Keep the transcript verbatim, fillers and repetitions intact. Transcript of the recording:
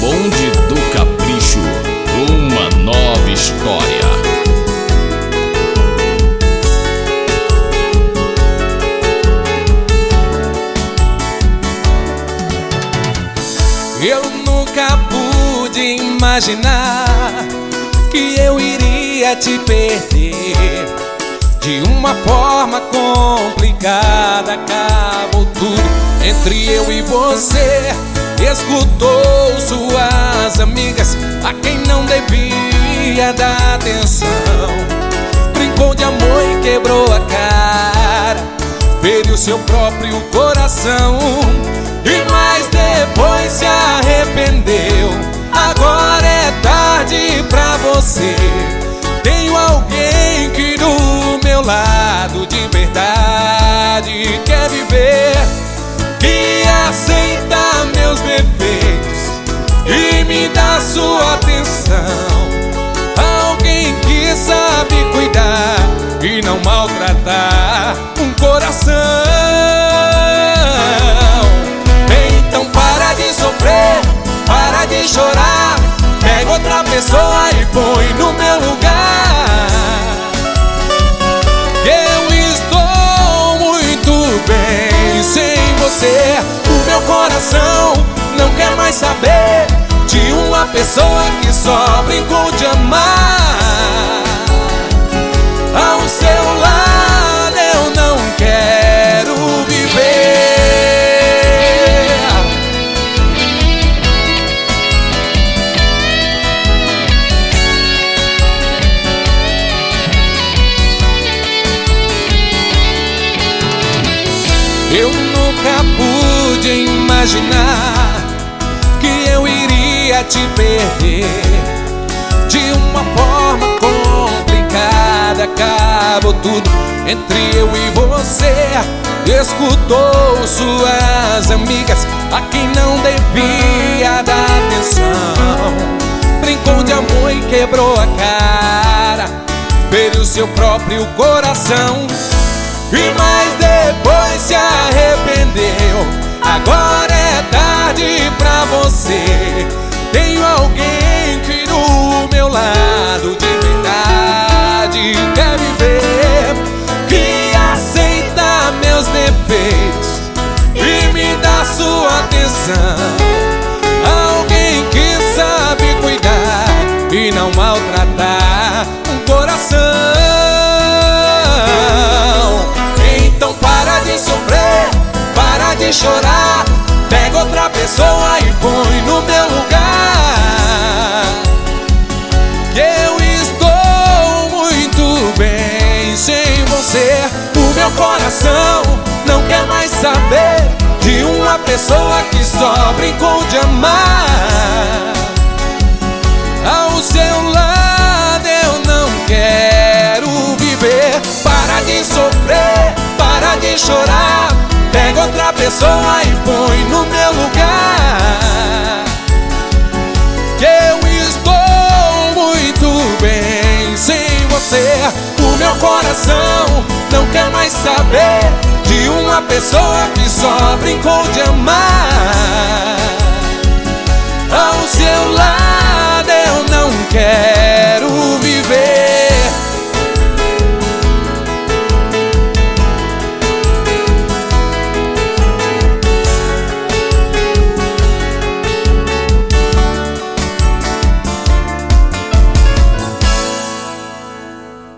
Bonde do Capricho, uma nova história. Eu nunca pude imaginar que eu iria te perder. De uma forma complicada acabou tudo entre eu e você. Escutou suas amigas a quem não devia dar atenção. Brincou de amor e quebrou a cara, feriu seu próprio coração. E mais depois se arrependeu. Agora é tarde pra você. Tenho alguém que do meu lado de verdade quer viver, que aceita meus defeitos e me dá sua atenção. Alguém que sabe cuidar e não maltratar um coração. Então para de sofrer, para de chorar, pega outra pessoa e põe no meu lugar. Eu estou muito bem sem você. O meu coração não quer mais saber de uma pessoa que só brincou de amar. Ao seu lado eu não quero viver. Eu nunca pude imaginar que eu iria te perder. De uma forma complicada acabou tudo entre eu e você. Escutou suas amigas a quem não devia dar atenção. Brincou de amor e quebrou a cara, feriu seu próprio coração. E mais depois se arrependeu. Agora é tarde pra você. Tenho alguém que do meu lado de verdade quer viver, que aceita meus defeitos e me dá sua atenção. Alguém que sabe cuidar e não maltratar um coração. Então para de sofrer, para de chorar, pega outra pessoa e põe no meu lugar. Que eu estou muito bem sem você. O meu coração não quer mais saber de uma pessoa que só brincou de amar. Ao seu lado eu não quero viver. Para de sofrer, para de chorar, pega outra pessoa e põe no meu lugar. Que eu estou muito bem sem você. O meu coração não quer mais saber de uma pessoa que só brincou de amar.